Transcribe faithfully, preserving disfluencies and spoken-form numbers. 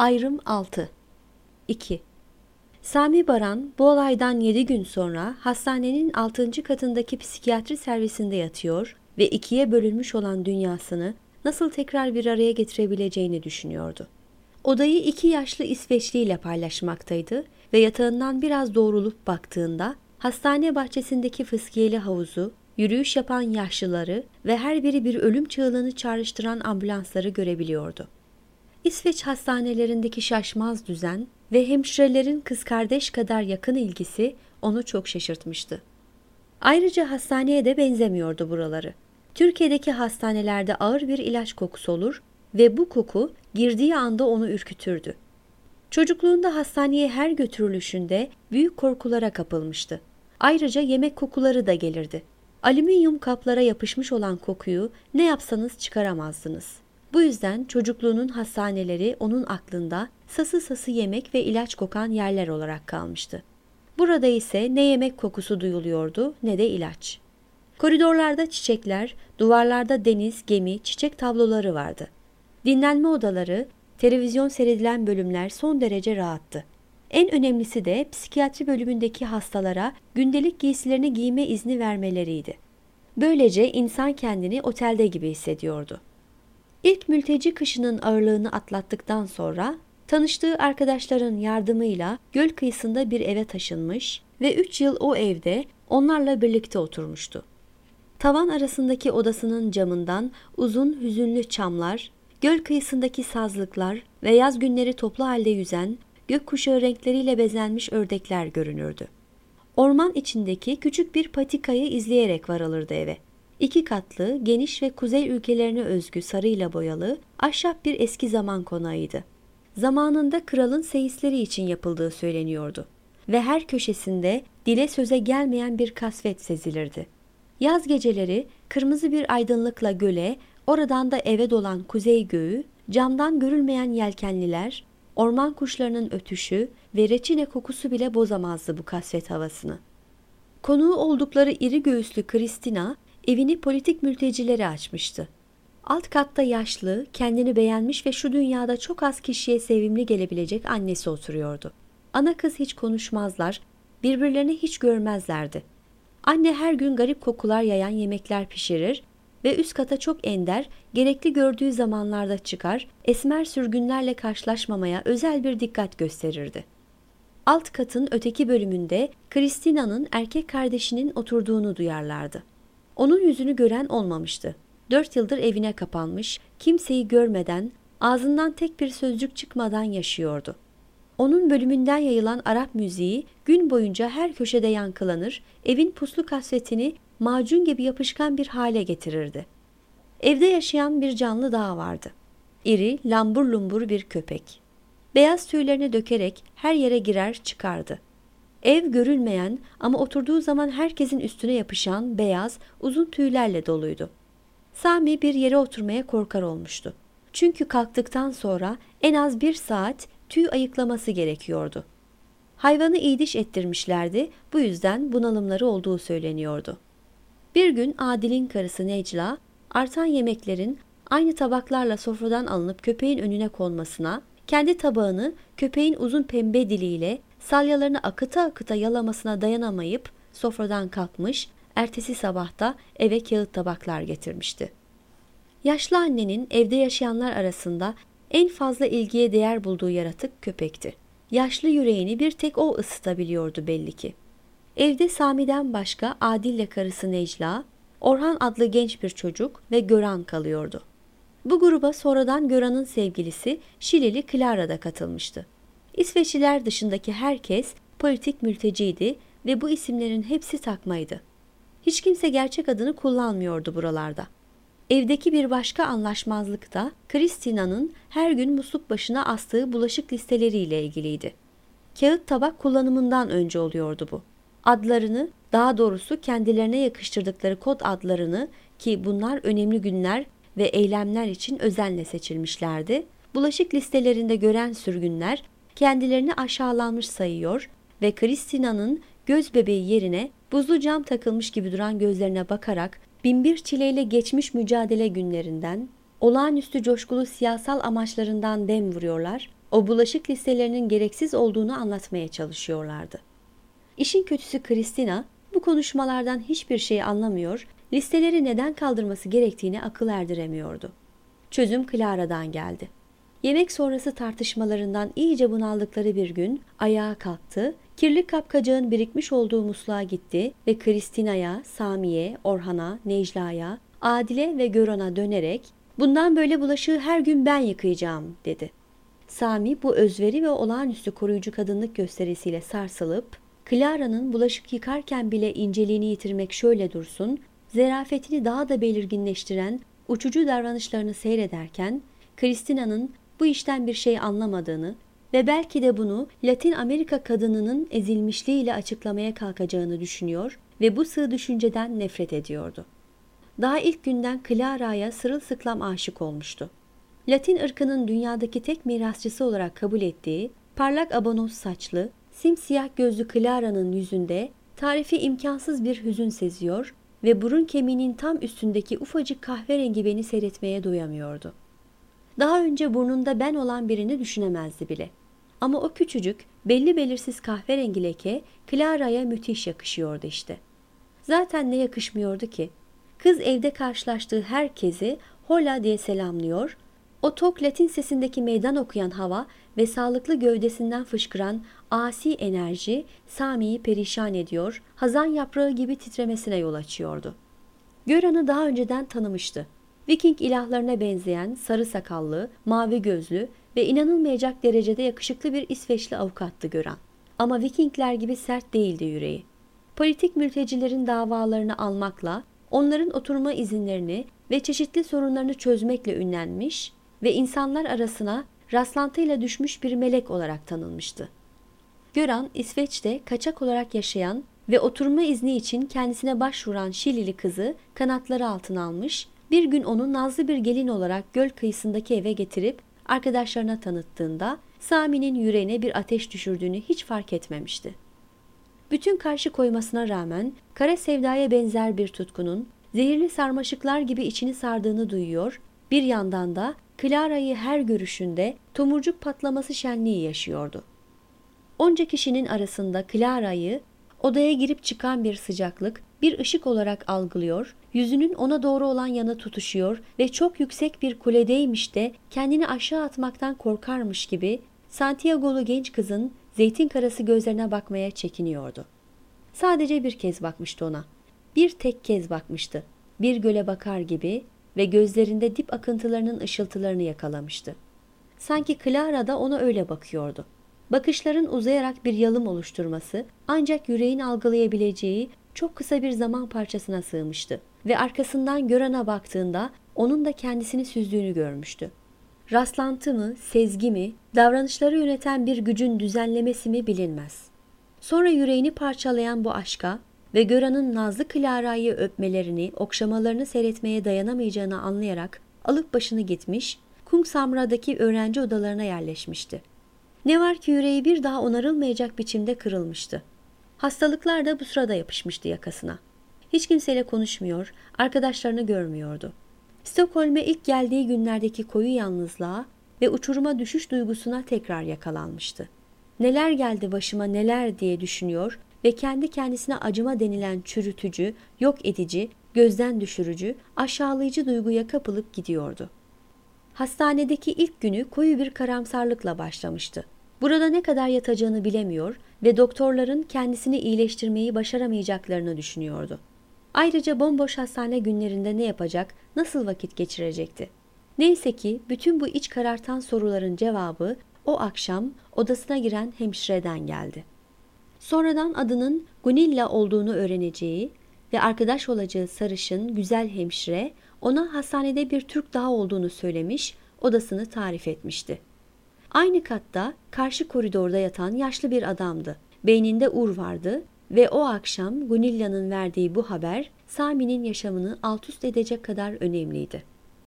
Ayrım altı. iki. Sami Baran bu olaydan yedi gün sonra hastanenin altıncı katındaki psikiyatri servisinde yatıyor ve ikiye bölünmüş olan dünyasını nasıl tekrar bir araya getirebileceğini düşünüyordu. Odayı iki yaşlı İsveçli ile paylaşmaktaydı ve yatağından biraz doğrulup baktığında hastane bahçesindeki fıskiyeli havuzu, yürüyüş yapan yaşlıları ve her biri bir ölüm çığlığını çağrıştıran ambulansları görebiliyordu. İsveç hastanelerindeki şaşmaz düzen ve hemşirelerin kız kardeş kadar yakın ilgisi onu çok şaşırtmıştı. Ayrıca hastaneye de benzemiyordu buraları. Türkiye'deki hastanelerde ağır bir ilaç kokusu olur ve bu koku girdiği anda onu ürkütürdü. Çocukluğunda hastaneye her götürülüşünde büyük korkulara kapılmıştı. Ayrıca yemek kokuları da gelirdi. Alüminyum kaplara yapışmış olan kokuyu ne yapsanız çıkaramazdınız. Bu yüzden çocukluğunun hastaneleri onun aklında sası sası yemek ve ilaç kokan yerler olarak kalmıştı. Burada ise ne yemek kokusu duyuluyordu ne de ilaç. Koridorlarda çiçekler, duvarlarda deniz, gemi, çiçek tabloları vardı. Dinlenme odaları, televizyon seyredilen bölümler son derece rahattı. En önemlisi de psikiyatri bölümündeki hastalara gündelik giysilerini giyme izni vermeleriydi. Böylece insan kendini otelde gibi hissediyordu. İlk mülteci kışının ağırlığını atlattıktan sonra tanıştığı arkadaşların yardımıyla göl kıyısında bir eve taşınmış ve üç yıl o evde onlarla birlikte oturmuştu. Tavan arasındaki odasının camından uzun hüzünlü çamlar, göl kıyısındaki sazlıklar ve yaz günleri toplu halde yüzen, gökkuşağı renkleriyle bezenmiş ördekler görünürdü. Orman içindeki küçük bir patikayı izleyerek varılırdı eve. İki katlı, geniş ve kuzey ülkelerine özgü sarıyla boyalı, ahşap bir eski zaman konağıydı. Zamanında kralın seyisleri için yapıldığı söyleniyordu ve her köşesinde dile söze gelmeyen bir kasvet sezilirdi. Yaz geceleri kırmızı bir aydınlıkla göle, oradan da eve dolan kuzey göğü, camdan görülmeyen yelkenliler, orman kuşlarının ötüşü ve reçine kokusu bile bozamazdı bu kasvet havasını. Konuğu oldukları iri göğüslü Kristina, evini politik mültecilere açmıştı. Alt katta yaşlı, kendini beğenmiş ve şu dünyada çok az kişiye sevimli gelebilecek annesi oturuyordu. Ana kız hiç konuşmazlar, birbirlerini hiç görmezlerdi. Anne her gün garip kokular yayan yemekler pişirir ve üst kata çok ender, gerekli gördüğü zamanlarda çıkar, esmer sürgünlerle karşılaşmamaya özel bir dikkat gösterirdi. Alt katın öteki bölümünde Kristina'nın erkek kardeşinin oturduğunu duyarlardı. Onun yüzünü gören olmamıştı. Dört yıldır evine kapanmış, kimseyi görmeden, ağzından tek bir sözcük çıkmadan yaşıyordu. Onun bölümünden yayılan Arap müziği gün boyunca her köşede yankılanır, evin puslu kasvetini macun gibi yapışkan bir hale getirirdi. Evde yaşayan bir canlı daha vardı. İri, lambur lumbur bir köpek. Beyaz tüylerini dökerek her yere girer çıkardı. Ev görülmeyen ama oturduğu zaman herkesin üstüne yapışan beyaz, uzun tüylerle doluydu. Sami bir yere oturmaya korkar olmuştu. Çünkü kalktıktan sonra en az bir saat tüy ayıklaması gerekiyordu. Hayvanı iyi diş ettirmişlerdi, bu yüzden bunalımları olduğu söyleniyordu. Bir gün Adil'in karısı Necla, artan yemeklerin aynı tabaklarla sofradan alınıp köpeğin önüne konmasına, kendi tabağını köpeğin uzun pembe diliyle salyalarını akıta akıta yalamasına dayanamayıp sofradan kalkmış, ertesi sabahta eve kağıt tabaklar getirmişti. Yaşlı annenin evde yaşayanlar arasında en fazla ilgiye değer bulduğu yaratık köpekti. Yaşlı yüreğini bir tek o ısıtabiliyordu belli ki. Evde Sami'den başka Adil'le karısı Necla, Orhan adlı genç bir çocuk ve Göran kalıyordu. Bu gruba sonradan Göran'ın sevgilisi Şilili Clara da katılmıştı. İsveçliler dışındaki herkes politik mülteciydi ve bu isimlerin hepsi takmaydı. Hiç kimse gerçek adını kullanmıyordu buralarda. Evdeki bir başka anlaşmazlık da Kristina'nın her gün musluk başına astığı bulaşık listeleriyle ilgiliydi. Kağıt tabak kullanımından önce oluyordu bu. Adlarını, daha doğrusu kendilerine yakıştırdıkları kod adlarını, ki bunlar önemli günler ve eylemler için özenle seçilmişlerdi, bulaşık listelerinde gören sürgünler kendilerini aşağılanmış sayıyor ve Kristina'nın göz bebeği yerine buzlu cam takılmış gibi duran gözlerine bakarak binbir çileyle geçmiş mücadele günlerinden, olağanüstü coşkulu siyasal amaçlarından dem vuruyorlar, o bulaşık listelerinin gereksiz olduğunu anlatmaya çalışıyorlardı. İşin kötüsü Christina bu konuşmalardan hiçbir şey anlamıyor, listeleri neden kaldırması gerektiğine akıl erdiremiyordu. Çözüm Clara'dan geldi. Yemek sonrası tartışmalarından iyice bunaldıkları bir gün ayağa kalktı, kirli kapkacağın birikmiş olduğu musluğa gitti ve Christina'ya, Sami'ye, Orhan'a, Necla'ya, Adile ve Göran'a dönerek "Bundan böyle bulaşığı her gün ben yıkayacağım," dedi. Sami bu özveri ve olağanüstü koruyucu kadınlık gösterisiyle sarsılıp, Clara'nın bulaşık yıkarken bile inceliğini yitirmek şöyle dursun, zerafetini daha da belirginleştiren uçucu davranışlarını seyrederken, Christina'nın bu işten bir şey anlamadığını ve belki de bunu Latin Amerika kadınının ezilmişliğiyle açıklamaya kalkacağını düşünüyor ve bu sığ düşünceden nefret ediyordu. Daha ilk günden Clara'ya sırılsıklam aşık olmuştu. Latin ırkının dünyadaki tek mirasçısı olarak kabul ettiği, parlak abonoz saçlı, simsiyah gözlü Clara'nın yüzünde tarifi imkansız bir hüzün seziyor ve burun kemiğinin tam üstündeki ufacık kahverengi beni seyretmeye doyamıyordu. Daha önce burnunda ben olan birini düşünemezdi bile. Ama o küçücük, belli belirsiz kahverengi leke Clara'ya müthiş yakışıyordu işte. Zaten ne yakışmıyordu ki? Kız evde karşılaştığı herkesi hola diye selamlıyor, o tok Latin sesindeki meydan okuyan hava ve sağlıklı gövdesinden fışkıran asi enerji Sami'yi perişan ediyor, hazan yaprağı gibi titremesine yol açıyordu. Göran'ı daha önceden tanımıştı. Viking ilahlarına benzeyen sarı sakallı, mavi gözlü ve inanılmayacak derecede yakışıklı bir İsveçli avukattı Göran. Ama Vikingler gibi sert değildi yüreği. Politik mültecilerin davalarını almakla, onların oturma izinlerini ve çeşitli sorunlarını çözmekle ünlenmiş ve insanlar arasına rastlantıyla düşmüş bir melek olarak tanınmıştı. Göran, İsveç'te kaçak olarak yaşayan ve oturma izni için kendisine başvuran Şilili kızı kanatları altına almış, bir gün onu nazlı bir gelin olarak göl kıyısındaki eve getirip arkadaşlarına tanıttığında Sami'nin yüreğine bir ateş düşürdüğünü hiç fark etmemişti. Bütün karşı koymasına rağmen kara sevdaya benzer bir tutkunun zehirli sarmaşıklar gibi içini sardığını duyuyor, bir yandan da Clara'yı her görüşünde tomurcuk patlaması şenliği yaşıyordu. Onca kişinin arasında Clara'yı odaya girip çıkan bir sıcaklık, bir ışık olarak algılıyor, yüzünün ona doğru olan yanı tutuşuyor ve çok yüksek bir kuledeymiş de kendini aşağı atmaktan korkarmış gibi Santiago'lu genç kızın zeytin karası gözlerine bakmaya çekiniyordu. Sadece bir kez bakmıştı ona. Bir tek kez bakmıştı. Bir göle bakar gibi ve gözlerinde dip akıntılarının ışıltılarını yakalamıştı. Sanki Clara da ona öyle bakıyordu. Bakışların uzayarak bir yalım oluşturması ancak yüreğin algılayabileceği çok kısa bir zaman parçasına sığmıştı ve arkasından Göran'a baktığında onun da kendisini süzdüğünü görmüştü. Rastlantı mı, sezgi mi, davranışları yöneten bir gücün düzenlemesi mi bilinmez. Sonra yüreğini parçalayan bu aşka ve Göran'ın nazlı Clara'yı öpmelerini, okşamalarını seyretmeye dayanamayacağını anlayarak alıp başını gitmiş, Kungsamra'daki öğrenci odalarına yerleşmişti. Ne var ki yüreği bir daha onarılmayacak biçimde kırılmıştı. Hastalıklar da bu sırada yapışmıştı yakasına. Hiç kimseyle konuşmuyor, arkadaşlarını görmüyordu. Stockholm'e ilk geldiği günlerdeki koyu yalnızlığa ve uçuruma düşüş duygusuna tekrar yakalanmıştı. Neler geldi başıma neler diye düşünüyor ve kendi kendisine acıma denilen çürütücü, yok edici, gözden düşürücü, aşağılayıcı duyguya kapılıp gidiyordu. Hastanedeki ilk günü koyu bir karamsarlıkla başlamıştı. Burada ne kadar yatacağını bilemiyor ve doktorların kendisini iyileştirmeyi başaramayacaklarını düşünüyordu. Ayrıca bomboş hastane günlerinde ne yapacak, nasıl vakit geçirecekti? Neyse ki bütün bu iç karartan soruların cevabı o akşam odasına giren hemşireden geldi. Sonradan adının Gunilla olduğunu öğreneceği ve arkadaş olacağı sarışın, güzel hemşire ona hastanede bir Türk daha olduğunu söylemiş, odasını tarif etmişti. Aynı katta karşı koridorda yatan yaşlı bir adamdı. Beyninde ur vardı ve o akşam Gunilla'nın verdiği bu haber Sami'nin yaşamını alt üst edecek kadar önemliydi.